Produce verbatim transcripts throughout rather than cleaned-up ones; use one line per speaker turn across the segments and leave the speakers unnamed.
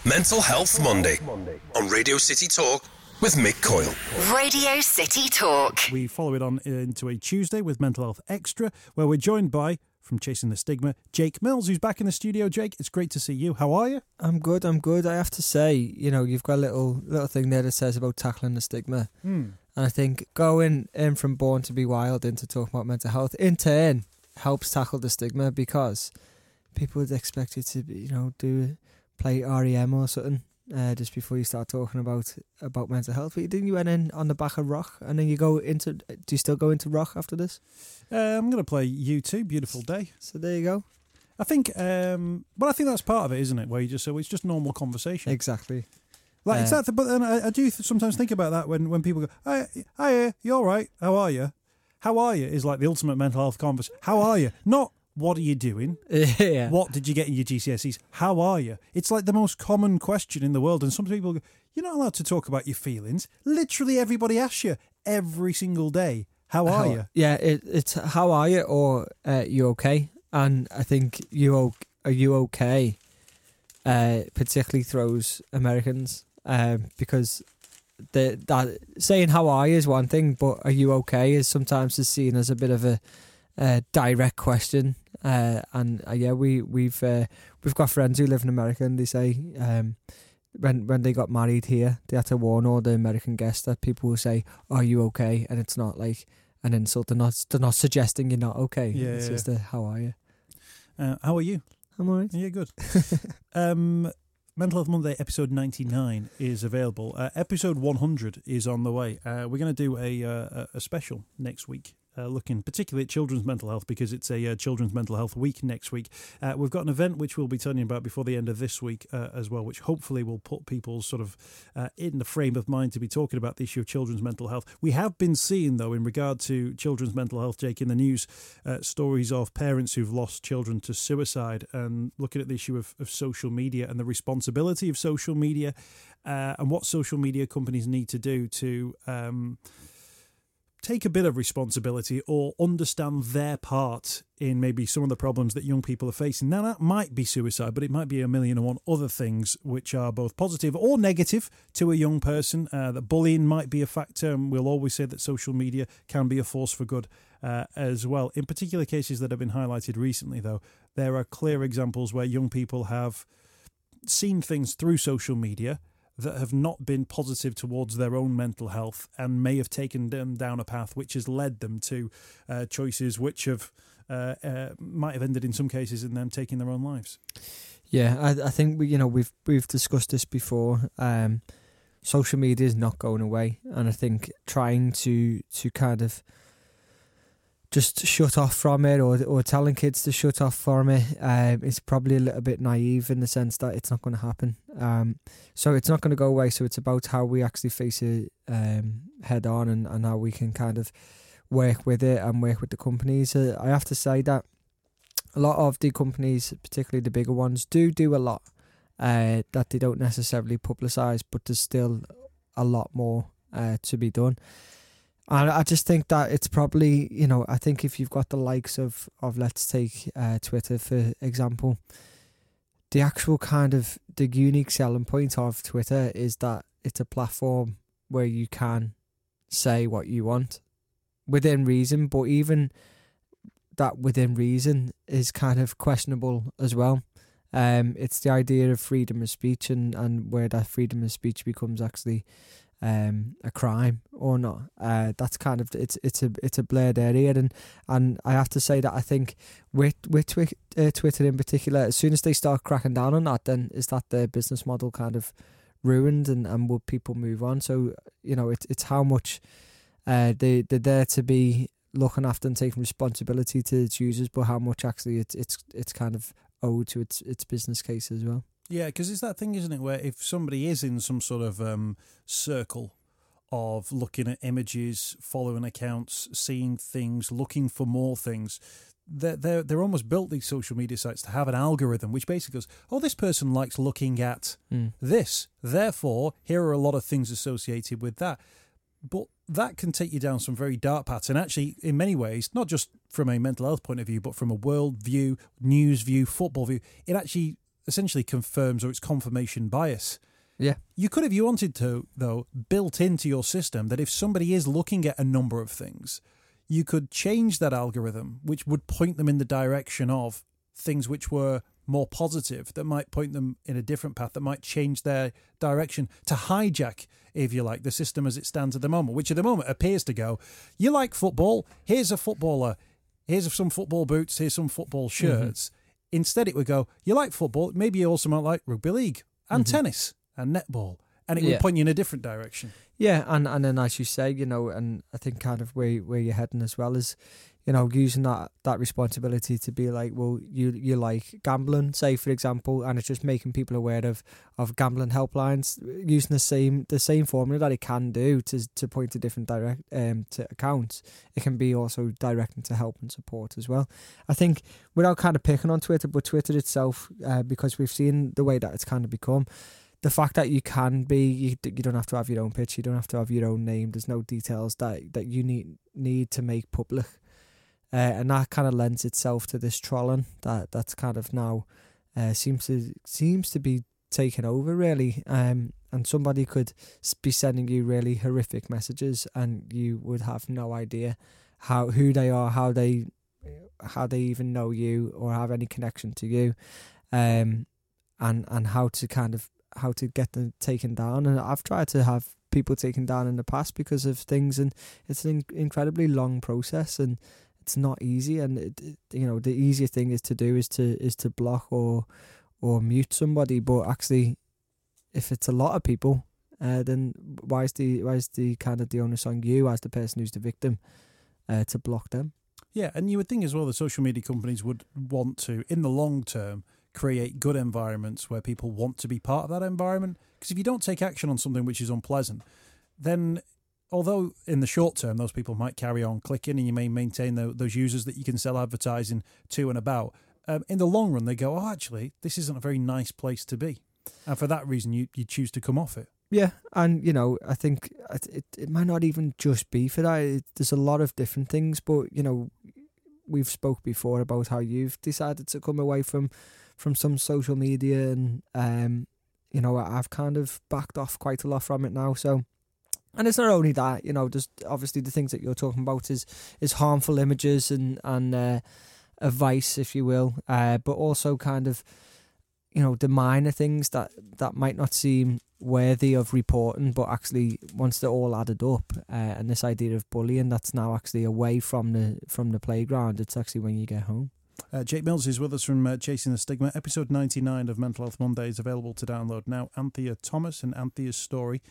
Mental Health Monday on Radio City Talk with Mick Coyle.
Radio City Talk.
We follow it on into a Tuesday with Mental Health Extra, where we're joined by, from Chasing the Stigma, Jake Mills, who's back in the studio. Jake, it's great to see you. How are you?
I'm good, I'm good. I have to say, you know, you've got a little little thing there that says about tackling the stigma.
Mm.
And I think going in from Born to be Wild into talking about mental health, in turn, helps tackle the stigma, because people would expect you to, you know, do play R E M or something uh, just before you start talking about about mental health. But didn't you went in on the back of rock, and then you go into? Do you still go into rock after this?
Uh, I'm going to play U two, Beautiful Day.
So there you go.
I think, um, well, I think that's part of it, isn't it? Where you just so it's just normal conversation.
Exactly.
Like
Uh,
exactly. But then I, I do sometimes think about that when when people go, "Hi, hi, you all right? How are you? How are you?" is like the ultimate mental health conversation. How are you? Not what are you doing?
Yeah.
What did you get in your G C S Es? How are you? It's like the most common question in the world. And some people go, you're not allowed to talk about your feelings. Literally everybody asks you every single day, how are
how,
you?
Yeah, it, it's how are you, or uh, you okay? And I think you o- are you okay uh, particularly throws Americans um, because the that saying how are you is one thing, but are you okay is sometimes is seen as a bit of a, a direct question. Uh, and uh, yeah, we we've uh, we've got friends who live in America, and they say um, when when they got married here, they had to warn all the American guests that people will say, "Are you okay?" And it's not like an insult. They're not they're not suggesting you're not okay.
Yeah,
it's
yeah.
just a how are you?
Uh, how are you?
I'm alright.
Yeah, good. um, Mental Health Monday episode ninety-nine is available. Uh, episode one hundred is on the way. Uh, we're going to do a, uh, a special next week. Uh, looking particularly at children's mental health, because it's a uh, Children's Mental Health Week next week. Uh, we've got an event which we'll be telling you about before the end of this week uh, as well, which hopefully will put people sort of uh, in the frame of mind to be talking about the issue of children's mental health. We have been seeing, though, in regard to children's mental health, Jake, in the news, uh, stories of parents who've lost children to suicide, and looking at the issue of, of social media and the responsibility of social media uh, and what social media companies need to do to Um, take a bit of responsibility or understand their part in maybe some of the problems that young people are facing. Now, that might be suicide, but it might be a million and one other things which are both positive or negative to a young person. Uh, that bullying might be a factor, and we'll always say that social media can be a force for good uh, as well. In particular cases that have been highlighted recently, though, there are clear examples where young people have seen things through social media that have not been positive towards their own mental health, and may have taken them down a path which has led them to uh, choices which have uh, uh, might have ended in some cases in them taking their own lives.
Yeah, I, I think we, you know, we've we've discussed this before. Um, social media is not going away, and I think trying to to kind of just shut off from it, or or telling kids to shut off from it, um, is probably a little bit naive in the sense that it's not going to happen. Um, so it's not going to go away. So it's about how we actually face it um, head on, and, and how we can kind of work with it and work with the companies. Uh, I have to say that a lot of the companies, particularly the bigger ones, do do a lot uh, that they don't necessarily publicise, but there's still a lot more uh, to be done. And I just think that it's probably, you know, I think if you've got the likes of, of let's take uh, Twitter, for example, the actual kind of, the unique selling point of Twitter is that it's a platform where you can say what you want within reason, but even that within reason is kind of questionable as well. Um, it's the idea of freedom of speech, and, and where that freedom of speech becomes actually Um, a crime or not. Uh, that's kind of it's it's a it's a blurred area, and and I have to say that I think with with twi- uh, Twitter in particular, as soon as they start cracking down on that, then is that their business model kind of ruined, and, and will people move on? So, you know, it's it's how much uh, they they're there to be looking after and taking responsibility to its users, but how much actually it's it's it's kind of owed to its its business case as well.
Yeah, because it's that thing, isn't it, where if somebody is in some sort of um, circle of looking at images, following accounts, seeing things, looking for more things, they're, they're, they're almost built, these social media sites, to have an algorithm which basically goes, oh, this person likes looking at mm. this, therefore, here are a lot of things associated with that. But that can take you down some very dark paths, and actually, in many ways, not just from a mental health point of view, but from a world view, news view, football view, it actually essentially confirms, or it's confirmation bias.
Yeah.
You could, if you wanted to, though, built into your system that if somebody is looking at a number of things, you could change that algorithm, which would point them in the direction of things which were more positive, that might point them in a different path, that might change their direction to hijack, if you like, the system as it stands at the moment, which at the moment appears to go, you like football, here's a footballer, here's some football boots, here's some football shirts. Mm-hmm. Instead it would go, you like football, maybe you also might like rugby league and mm-hmm. tennis and netball, and it
yeah.
would point you in a different direction.
Yeah, and, and then as you say, you know, and I think kind of where where you're heading as well is, you know, using that, that responsibility to be like, well, you you like gambling, say for example, and it's just making people aware of, of gambling helplines, using the same the same formula that it can do to to point to different direct um to accounts. It can be also directing to help and support as well. I think without kind of picking on Twitter, but Twitter itself, uh, because we've seen the way that it's kind of become. The fact that you can be, you, you don't have to have your own pitch, you don't have to have your own name. There's no details that, that you need need to make public. Uh, and that kind of lends itself to this trolling that that's kind of now uh, seems to seems to be taken over really. Um, and somebody could be sending you really horrific messages, and you would have no idea how who they are, how they how they even know you or have any connection to you, um, and and how to kind of how to get them taken down. And I've tried to have people taken down in the past because of things, and it's an incredibly long process, and it's not easy. And it, it, you know, the easier thing is to do is to is to block or or mute somebody. But actually, if it's a lot of people, uh, then why is the why is the kind of the onus on you as the person who's the victim uh, to block them?
Yeah, and you would think as well the social media companies would want to, in the long term, create good environments where people want to be part of that environment. Because if you don't take action on something which is unpleasant, then although in the short term those people might carry on clicking and you may maintain the, those users that you can sell advertising to and about, um, in the long run they go, oh, actually, this isn't a very nice place to be. And for that reason, you, you choose to come off it.
Yeah, and, you know, I think it, it might not even just be for that. It, there's a lot of different things, but, you know, we've spoke before about how you've decided to come away from from some social media, and um, you know, I've kind of backed off quite a lot from it now. So, and it's not only that, you know, there's obviously the things that you're talking about is is harmful images and and uh, advice, if you will, uh, but also kind of, you know, the minor things that that might not seem worthy of reporting, but actually once they're all added up, uh, and this idea of bullying that's now actually away from the from the playground, it's actually when you get home.
Uh, Jake Mills is with us from uh, Chasing the Stigma. Episode ninety-nine of Mental Health Monday is available to download now. Anthea Thomas and Anthea's story.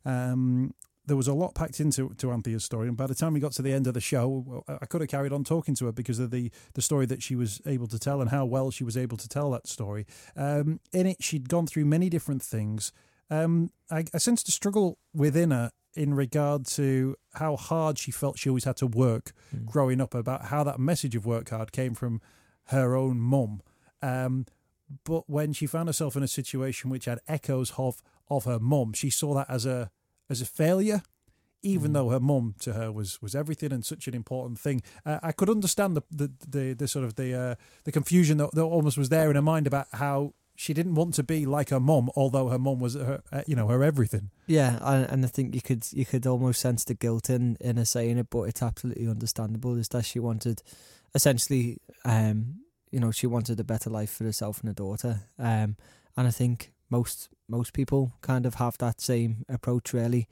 Um, there was a lot packed into to Anthea's story, and by the time we got to the end of the show, I could have carried on talking to her because of the, the story that she was able to tell and how well she was able to tell that story. Um, in it, she'd gone through many different things. Um, I, I sensed a struggle within her in regard to how hard she felt she always had to work mm. growing up, about how that message of work hard came from her own mum. Um, but when she found herself in a situation which had echoes of, of her mum, she saw that as a as a failure, even mm. though her mum to her was was everything and such an important thing. Uh, I could understand the the, the, the sort of the uh, the confusion that, that almost was there in her mind about how she didn't want to be like her mum, although her mum was her, uh, you know, her everything. Yeah,
and, and I think you could you could almost sense the guilt in, in her saying it, but it's absolutely understandable. Is that she wanted, essentially, um, you know, she wanted a better life for herself and her daughter. Um, and I think most most people kind of have that same approach, really.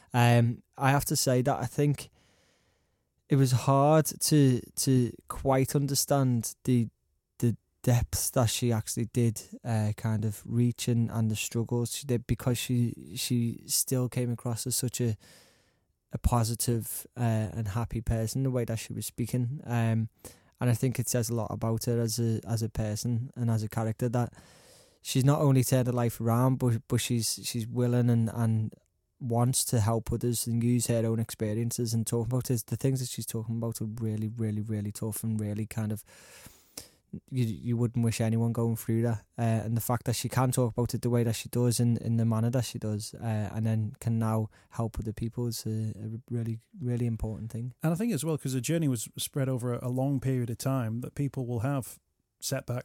Um, I have to say that I think it was hard to to quite understand the depths that she actually did uh, kind of reach and, and the struggles she did, because she she still came across as such a a positive uh, and happy person, the way that she was speaking, um, and I think it says a lot about her as a as a person and as a character, that she's not only turned her life around, but but she's she's willing and, and wants to help others and use her own experiences and talk about it. The things that she's talking about are really really really tough and really kind of, You you wouldn't wish anyone going through that, uh, and the fact that she can talk about it the way that she does, in, in the manner that she does, uh, and then can now help other people, is a, a really really important thing.
And I think as well, because the journey was spread over a long period of time, that people will have setbacks,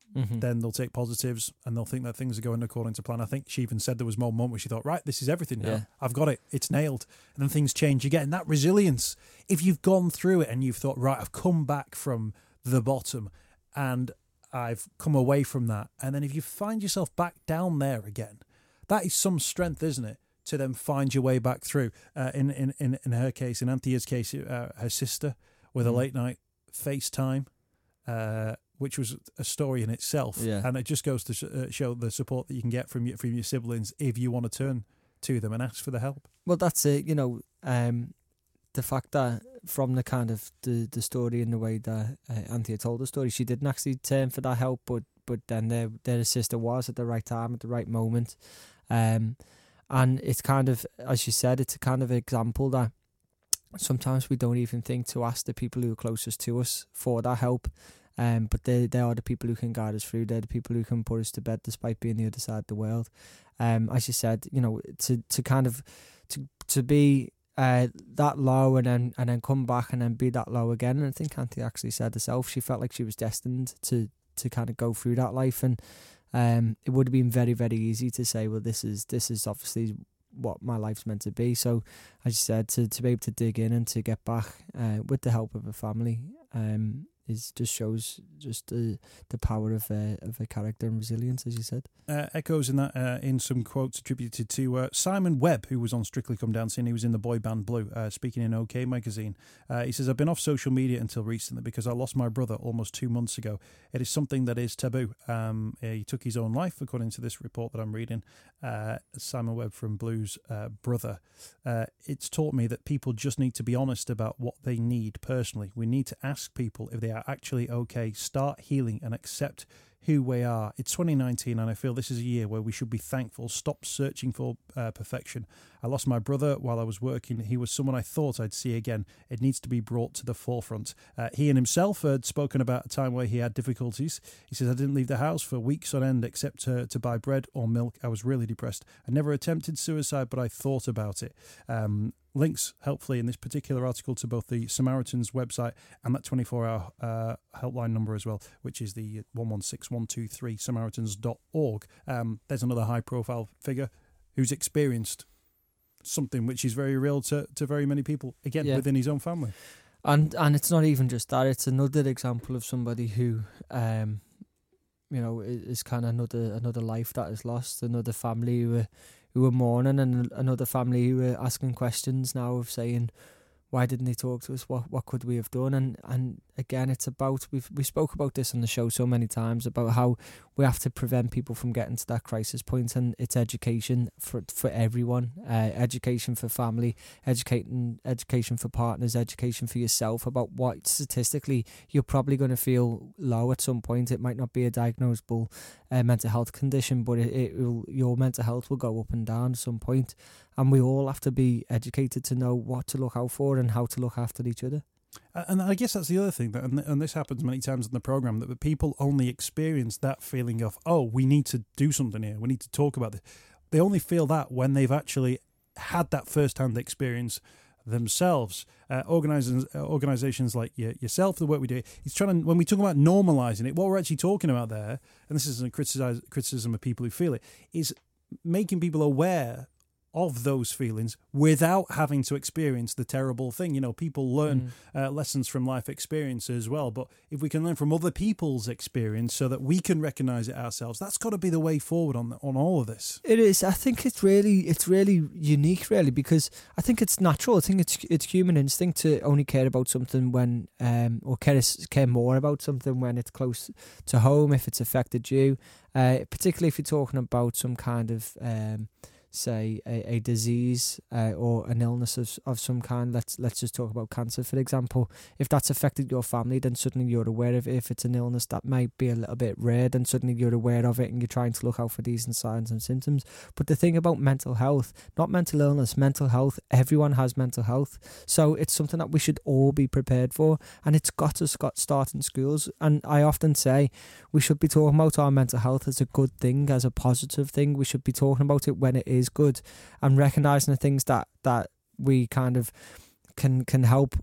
mm-hmm. then they'll take positives and they'll think that things are going according to plan. I think she even said there was one moment where she thought, right, this is everything now. Yeah. I've got it. It's nailed. And then things change again. That resilience, if you've gone through it and you've thought, right, I've come back from the bottom and I've come away from that. And then if you find yourself back down there again, that is some strength, isn't it? To then find your way back through. Uh, in, in, in, in her case, in Anthea's case, uh, her sister with mm. a late night FaceTime, uh, which was a story in itself. Yeah. And it just goes to sh- uh, show the support that you can get from your, from your siblings if you want to turn to them and ask for the help.
Well, that's it. You know, um, the fact that from the kind of the, the story and the way that uh, Anthea told the story, she didn't actually turn for that help, but but then their, their sister was at the right time, at the right moment. Um, and it's kind of, as you said, it's a kind of example that sometimes we don't even think to ask the people who are closest to us for that help. Um, but they they are the people who can guide us through. They're the people who can put us to bed despite being the other side of the world. Um, as you said, you know, to, to kind of to to be uh, that low and then and then come back and then be that low again. And I think Anthea actually said herself, she felt like she was destined to to kind of go through that life. And um, it would have been very, very easy to say, well, this is this is obviously what my life's meant to be. So, as you said, to, to be able to dig in and to get back uh, with the help of a family um, is just shows just the the power of uh, of a character and resilience, as you said.
Uh, echoes in that uh, in some quotes attributed to uh, Simon Webb, who was on Strictly Come Dancing. He was in the boy band Blue, uh, speaking in OK Magazine. Uh, he says, I've been off social media until recently because I lost my brother almost two months ago. It is something that is taboo. Um, he took his own life, according to this report that I'm reading. Uh, Simon Webb from Blue's uh, brother. Uh, it's taught me that people just need to be honest about what they need personally. We need to ask people if they are actually okay, start healing and accept who we are. It's twenty nineteen and I feel this is a year where we should be thankful, stop searching for uh, perfection. I lost my brother while I was working. He was someone I thought I'd see again. It needs to be brought to the forefront. Uh, he and himself had spoken about a time where he had difficulties. He says, I didn't leave the house for weeks on end except to, to buy bread or milk. I was really depressed. I never attempted suicide, but I thought about it. Um, links, helpfully, in this particular article to both the Samaritans website and that twenty-four hour uh, helpline number as well, which is the one one six one two three samaritans dot org. Um, there's another high-profile figure who's experienced something which is very real to, to very many people, again, yeah. within his own family.
And and it's not even just that, it's another example of somebody who, um, you know, is kind of another another life that is lost, another family who are, who are mourning, and another family who are asking questions now of saying, why didn't they talk to us? What what could we have done? And and again, it's about, we've we spoke about this on the show so many times, about how we have to prevent people from getting to that crisis point, and it's education for for everyone, uh, education for family, educating education for partners, education for yourself about what statistically you're probably going to feel low at some point. It might not be a diagnosable uh, mental health condition, but it, it will, your mental health will go up and down at some point. And we all have to be educated to know what to look out for and how to look after each other.
And I guess that's the other thing, that, and this happens many times in the programme, that people only experience that feeling of, oh, we need to do something here, we need to talk about this. They only feel that when they've actually had that first-hand experience themselves. Uh, organizations, organizations like y- yourself, the work we do, it's trying to, when we talk about normalising it, what we're actually talking about there, and this isn't a criticize, criticism of people who feel it, is making people aware of those feelings without having to experience the terrible thing. You know, people learn mm. uh, lessons from life experience as well, but if we can learn from other people's experience so that we can recognise it ourselves, that's got to be the way forward on on all of this.
It is. I think it's really it's really unique, really, because I think it's natural. I think it's it's human instinct to only care about something when, um, or care care more about something when it's close to home, if it's affected you, uh, particularly if you're talking about some kind of um, say a, a disease uh, or an illness of, of some kind. Let's let's just talk about cancer, for example. If that's affected your family, then suddenly you're aware of it. If it's an illness that might be a little bit rare, then suddenly you're aware of it and you're trying to look out for these signs and symptoms. But the thing about mental health, not mental illness, mental health, everyone has mental health. So it's something that we should all be prepared for, and it's got to start in schools. And I often say we should be talking about our mental health as a good thing, as a positive thing. We should be talking about it when it is good, and recognizing the things that that we kind of can can help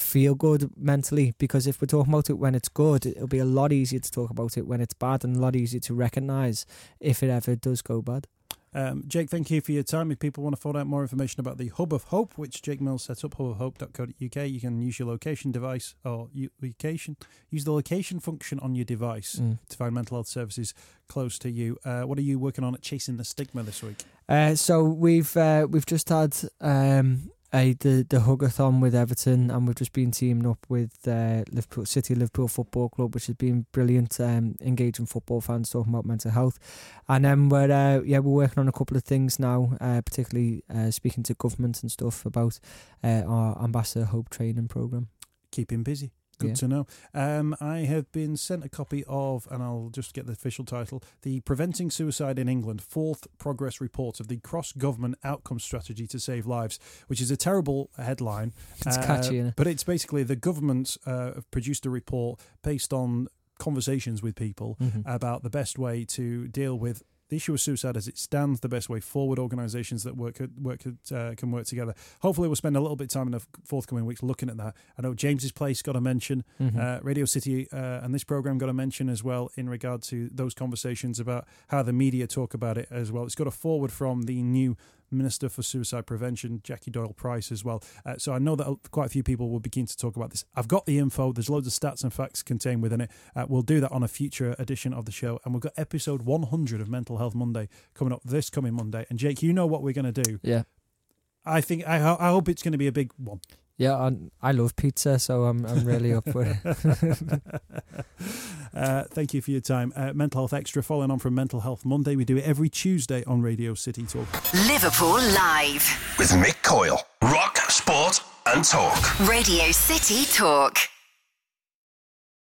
feel good mentally, because if we're talking about it when it's good, it'll be a lot easier to talk about it when it's bad, and a lot easier to recognise if it ever does go bad.
Um, Jake, thank you for your time. If people want to find out more information about the Hub of Hope, which Jake Mills set up, hub of hope dot co dot uk, you can use your location device or location, use the location function on your device mm. to find mental health services close to you. Uh, what are you working on at Chasing the Stigma this week?
Uh, so we've uh, we've just had um, a the the Hugathon with Everton, and we've just been teaming up with uh, Liverpool City Liverpool Football Club, which has been brilliant, um, engaging football fans talking about mental health. And then we're uh, yeah we're working on a couple of things now, uh, particularly uh, speaking to government and stuff about uh, our Ambassador Hope training programme.
Keep him busy. Good yeah. to know. Um, I have been sent a copy of, and I'll just get the official title, the Preventing Suicide in England, Fourth Progress Report of the Cross-Government Outcome Strategy to Save Lives, which is a terrible headline.
It's uh, catchy, isn't it?
But it's basically the government uh, have produced a report based on conversations with people mm-hmm. about the best way to deal with the issue of suicide as it stands, the best way forward, organisations that work work uh, can work together. Hopefully we'll spend a little bit of time in the forthcoming weeks looking at that. I know James's Place got a mention, mm-hmm. uh, Radio City uh, and this programme got a mention as well in regard to those conversations about how the media talk about it as well. It's got a forward from the new Minister for Suicide Prevention, Jackie Doyle-Price, as well. Uh, so I know that quite a few people will begin to talk about this. I've got the info. There's loads of stats and facts contained within it. Uh, we'll do that on a future edition of the show. And we've got episode one hundred of Mental Health Monday coming up this coming Monday. And Jake, you know what we're going to do.
Yeah.
I think, I, I hope it's going to be a big one.
Yeah, I, I love pizza, so I'm I'm really up for it.
uh, thank you for your time. Uh, Mental Health Extra, following on from Mental Health Monday. We do it every Tuesday on Radio City Talk.
Liverpool Live.
With Mick Coyle. Rock, sport and talk.
Radio City Talk.